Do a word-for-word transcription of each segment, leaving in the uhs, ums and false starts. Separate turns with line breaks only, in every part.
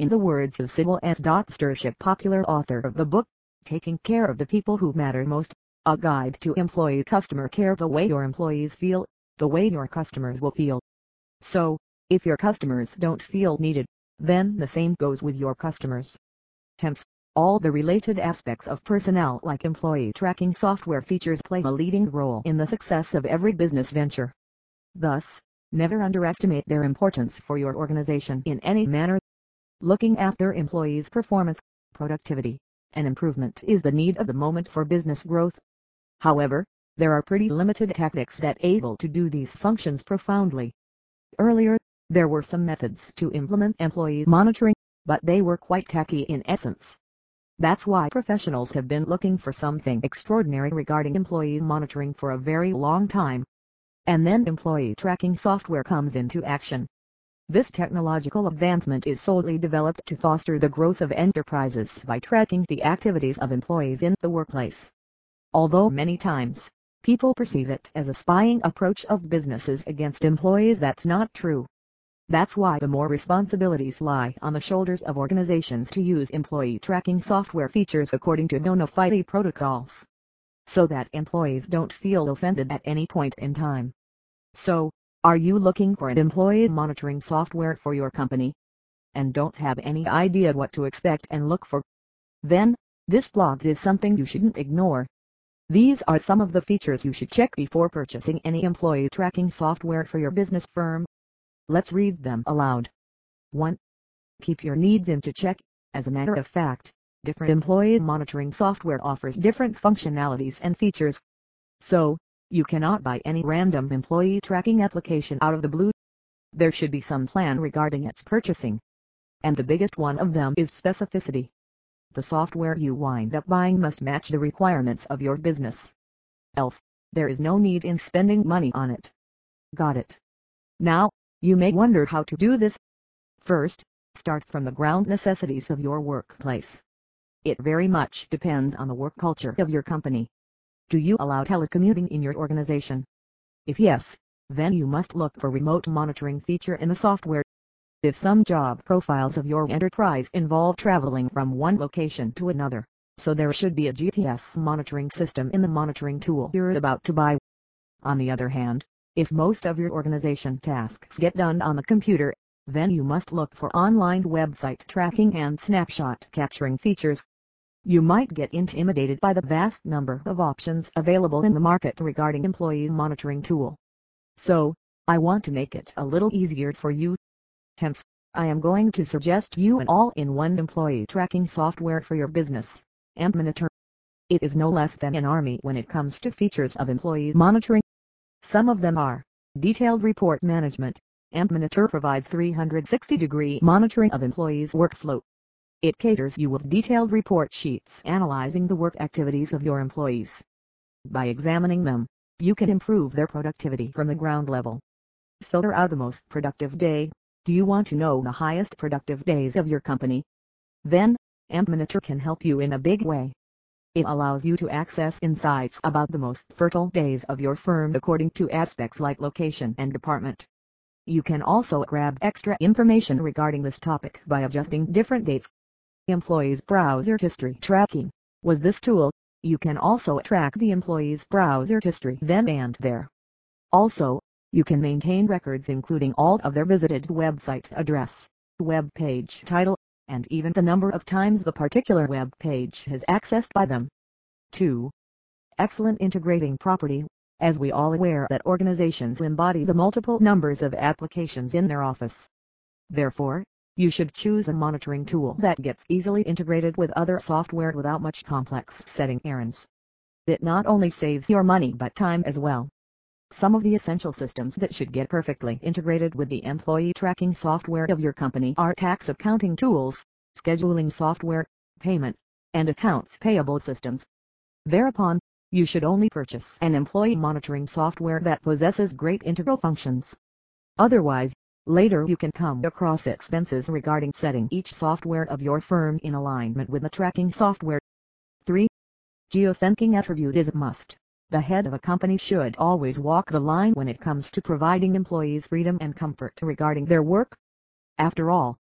In the words of Sybil F. Sturship, popular author of the book, Taking Care of the People Who Matter Most, A Guide to Employee Customer Care, the way your employees feel, the way your customers will feel. So, if your customers don't feel needed, then the same goes with your customers. Hence, all the related aspects of personnel like employee tracking software features play a leading role in the success of every business venture. Thus, never underestimate their importance for your organization in any manner. Looking after employees' performance, productivity, and improvement is the need of the moment for business growth. However, there are pretty limited tactics that able to do these functions profoundly. Earlier, there were some methods to implement employee monitoring, but they were quite tacky in essence. That's why professionals have been looking for something extraordinary regarding employee monitoring for a very long time. And then employee tracking software comes into action. This technological advancement is solely developed to foster the growth of enterprises by tracking the activities of employees in the workplace. Although many times, people perceive it as a spying approach of businesses against employees, that's not true. That's why the more responsibilities lie on the shoulders of organizations to use employee tracking software features according to bona fide protocols, so that employees don't feel offended at any point in time. So, are you looking for an employee monitoring software for your company, and don't have any idea what to expect and look for? Then, this blog is something you shouldn't ignore. These are some of the features you should check before purchasing any employee tracking software for your business firm. Let's read them aloud. one. Keep your needs into check. As a matter of fact, different employee monitoring software offers different functionalities and features. So, you cannot buy any random employee tracking application out of the blue. There should be some plan regarding its purchasing. And the biggest one of them is specificity. The software you wind up buying must match the requirements of your business. Else, there is no need in spending money on it. Got it? Now, you may wonder how to do this. First, start from the ground necessities of your workplace. It very much depends on the work culture of your company. Do you allow telecommuting in your organization? If yes, then you must look for remote monitoring feature in the software. If some job profiles of your enterprise involve traveling from one location to another, so there should be a G P S monitoring system in the monitoring tool you're about to buy. On the other hand, if most of your organization tasks get done on the computer, then you must look for online website tracking and snapshot capturing features. You might get intimidated by the vast number of options available in the market regarding employee monitoring tool. So, I want to make it a little easier for you. Hence, I am going to suggest you an all-in-one employee tracking software for your business, AmpMonitor. It is no less than an army when it comes to features of employee monitoring. Some of them are detailed report management. AmpMonitor provides three hundred sixty degree monitoring of employees' workflow. It caters you with detailed report sheets analyzing the work activities of your employees. By examining them, you can improve their productivity from the ground level. Filter out the most productive day. Do you want to know the highest productive days of your company? Then, AmpMonitor can help you in a big way. It allows you to access insights about the most fertile days of your firm according to aspects like location and department. You can also grab extra information regarding this topic by adjusting different dates. Employees' browser history tracking. With this tool, you can also track the employee's browser history then and there. Also, you can maintain records including all of their visited website address, web page title, and even the number of times the particular web page is accessed by them. two. Excellent integrating property. As we all aware that organizations embody the multiple numbers of applications in their office. Therefore, you should choose a monitoring tool that gets easily integrated with other software without much complex setting errands. It not only saves your money but time as well. Some of the essential systems that should get perfectly integrated with the employee tracking software of your company are tax accounting tools, scheduling software, payment, and accounts payable systems. Thereupon, you should only purchase an employee monitoring software that possesses great integral functions. Otherwise, later you can come across expenses regarding setting each software of your firm in alignment with the tracking software. three. Geothinking attribute is a must. The head of a company should always walk the line when it comes to providing employees freedom and comfort regarding their work. After all,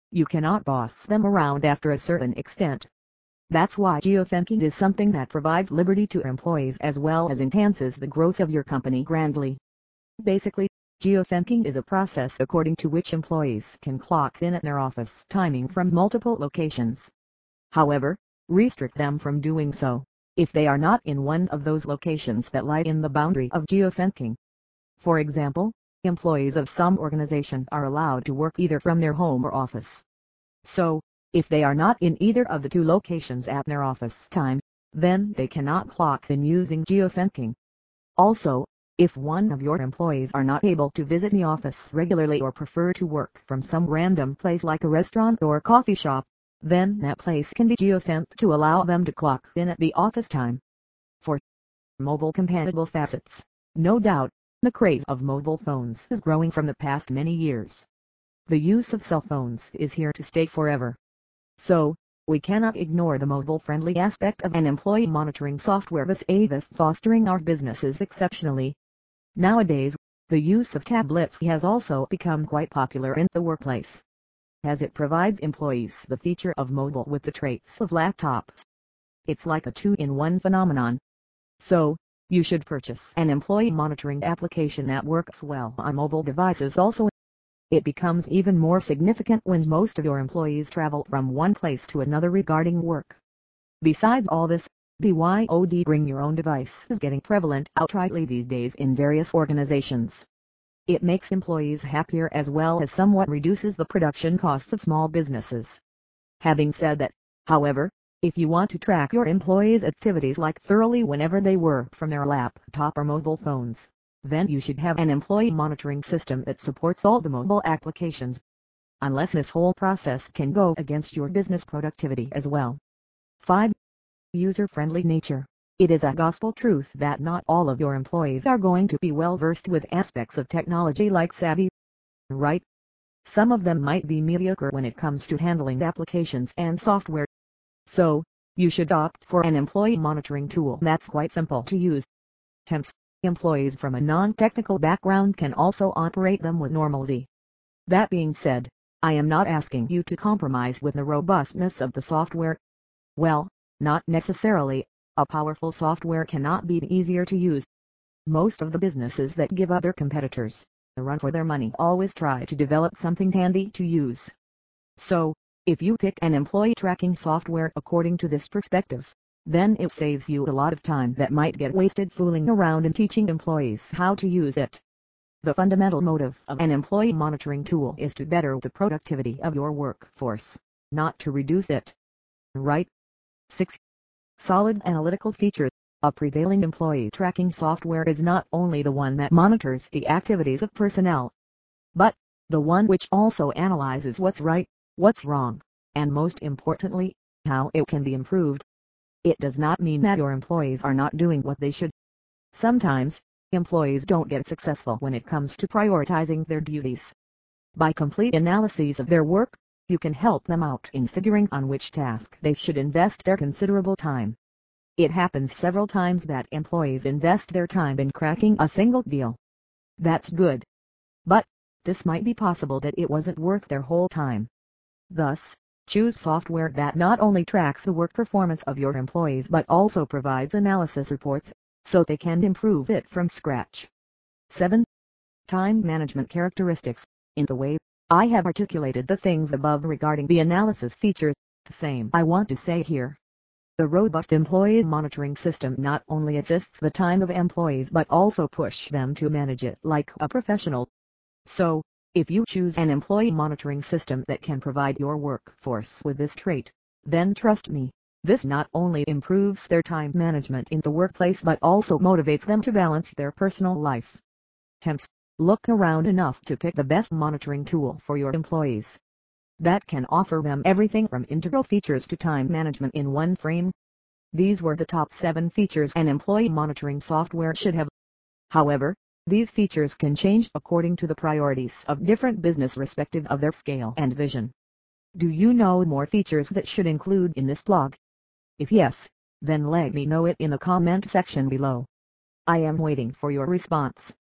You cannot boss them around after a certain extent. That's why geothinking is something that provides liberty to employees as well as enhances the growth of your company grandly. Basically, geothinking is a process according to which employees can clock in at their office timing from multiple locations. However, restrict them from doing so if they are not in one of those locations that lie in the boundary of geothinking. For example, employees of some organization are allowed to work either from their home or office. So, if they are not in either of the two locations at their office time, then they cannot clock in using geothinking. Also, if one of your employees are not able to visit the office regularly or prefer to work from some random place like a restaurant or coffee shop, then that place can be geofenced to allow them to clock in at the office time. For mobile compatible facets, no doubt, the craze of mobile phones is growing from the past many years. The use of cell phones is here to stay forever. So, we cannot ignore the mobile-friendly aspect of an employee monitoring software thus fostering our businesses exceptionally. Nowadays, the use of tablets has also become quite popular in the workplace, as it provides employees the feature of mobile with the traits of laptops. It's like a two-in-one phenomenon. So, you should purchase an employee monitoring application that works well on mobile devices also. It becomes even more significant when most of your employees travel from one place to another regarding work. Besides all this, B Y O D bring your own device is getting prevalent outrightly these days in various organizations. It makes employees happier as well as somewhat reduces the production costs of small businesses. Having said that, however, if you want to track your employees' activities like thoroughly whenever they work from their laptop or mobile phones, then you should have an employee monitoring system that supports all the mobile applications. Unless this whole process can go against your business productivity as well. five. User-friendly nature. It is a gospel truth that not all of your employees are going to be well versed with aspects of technology like savvy. Right? Some of them might be mediocre when it comes to handling applications and software. So, you should opt for an employee monitoring tool that's quite simple to use. Hence, employees from a non-technical background can also operate them with normalcy. That being said, I am not asking you to compromise with the robustness of the software. Well, not necessarily. A powerful software cannot be easier to use. Most of the businesses that give other competitors a run for their money always try to develop something handy to use. So, if you pick an employee tracking software according to this perspective, then it saves you a lot of time that might get wasted fooling around and teaching employees how to use it. The fundamental motive of an employee monitoring tool is to better the productivity of your workforce, not to reduce it. Right? six. Solid analytical features. A prevailing employee tracking software is not only the one that monitors the activities of personnel, but the one which also analyzes what's right, what's wrong, and most importantly, how it can be improved. It does not mean that your employees are not doing what they should. Sometimes, employees don't get successful when it comes to prioritizing their duties. By complete analyses of their work, you can help them out in figuring on which task they should invest their considerable time. It happens several times that employees invest their time in cracking a single deal. That's good. But, this might be possible that it wasn't worth their whole time. Thus, choose software that not only tracks the work performance of your employees but also provides analysis reports, so they can improve it from scratch. seven. Time management characteristics. In the way I have articulated the things above regarding the analysis features, the same I want to say here. The robust employee monitoring system not only assists the time of employees but also push them to manage it like a professional. So, if you choose an employee monitoring system that can provide your workforce with this trait, then trust me, this not only improves their time management in the workplace but also motivates them to balance their personal life. Hence, look around enough to pick the best monitoring tool for your employees that can offer them everything from integral features to time management in one frame. These were the top seven features an employee monitoring software should have. However, these features can change according to the priorities of different business respective of their scale and vision. Do you know more features that should include in this blog? If yes, then let me know it in the comment section below. I am waiting for your response.